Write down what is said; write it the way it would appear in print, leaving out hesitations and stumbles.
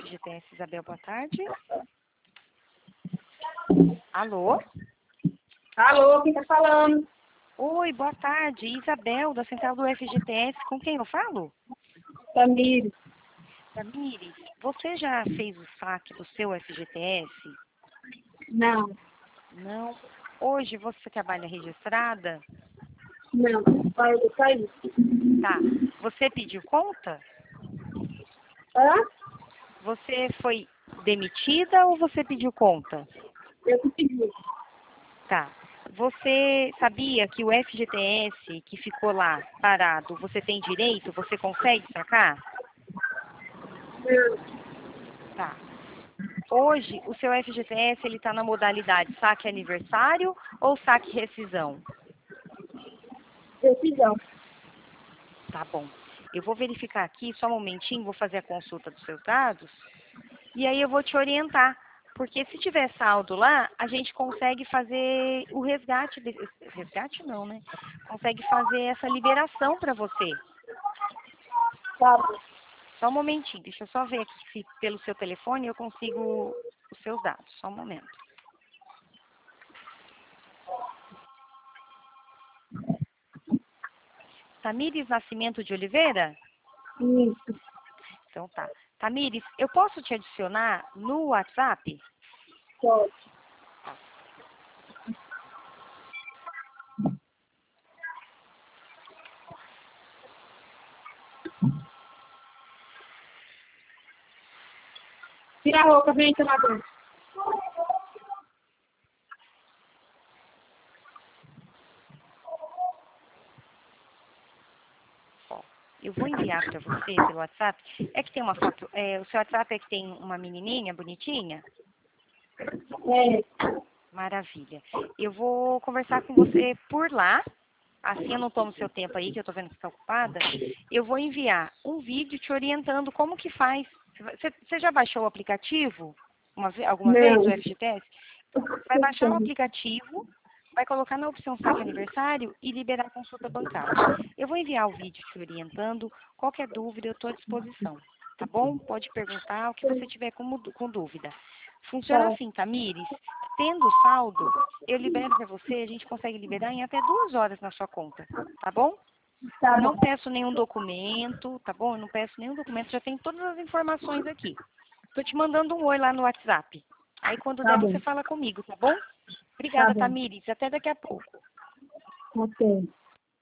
FGTS. Isabel, boa tarde. Alô? Alô, quem tá falando? Oi, boa tarde. Isabel, da Central do FGTS. Com quem eu falo? Tamires. Tamires, você já fez o saque do seu FGTS? Não, Não. Hoje você trabalha registrada? não, pai do país. Tá. Você pediu conta? Hã? Você foi demitida ou você pediu conta? Eu que pedi. Tá. Você sabia que o FGTS que ficou lá parado, você tem direito? Você consegue sacar? Não, Tá. Hoje, o seu FGTS ele está na modalidade saque aniversário ou saque rescisão? decisão. Tá bom. Eu vou verificar aqui, só um momentinho, vou fazer a consulta dos seus dados e aí eu vou te orientar. Porque se tiver saldo lá, a gente consegue fazer o resgate. Resgate não, né? Consegue fazer essa liberação para você. Tá bom. Só um momentinho, deixa eu só ver aqui se pelo seu telefone eu consigo os seus dados. Só um momento. Tamires Nascimento de Oliveira? Isso, Então tá. Tamires, eu posso te adicionar no WhatsApp? pode. Tira a roupa, vem tomar banho. Ó, eu vou enviar para você pelo WhatsApp. É que tem uma foto, o seu WhatsApp é que tem uma menininha bonitinha? É, Maravilha. Eu vou conversar com você por lá. Assim eu não tomo seu tempo aí, que eu tô vendo que você está ocupada. Eu vou enviar um vídeo te orientando como que faz. Você já baixou o aplicativo alguma vez, o não. FGTS? Então, você vai baixar o aplicativo, vai colocar na opção saque aniversário e liberar a consulta bancária. Eu vou enviar o vídeo te orientando. Qualquer dúvida, eu estou à disposição. Tá bom? Pode perguntar o que você tiver com dúvida. Funciona Tá, assim, Tamires. Tendo saldo, eu libero para você, a gente consegue liberar em até 2 horas na sua conta, tá bom? tá Não bom. peço nenhum documento, tá bom? Eu não peço nenhum documento, já tem todas as informações aqui. Tô te mandando um oi lá no WhatsApp. Aí quando Tá der você bom. fala comigo, tá bom? Tá Obrigada, bom. Tamires. Até daqui a pouco. Ok.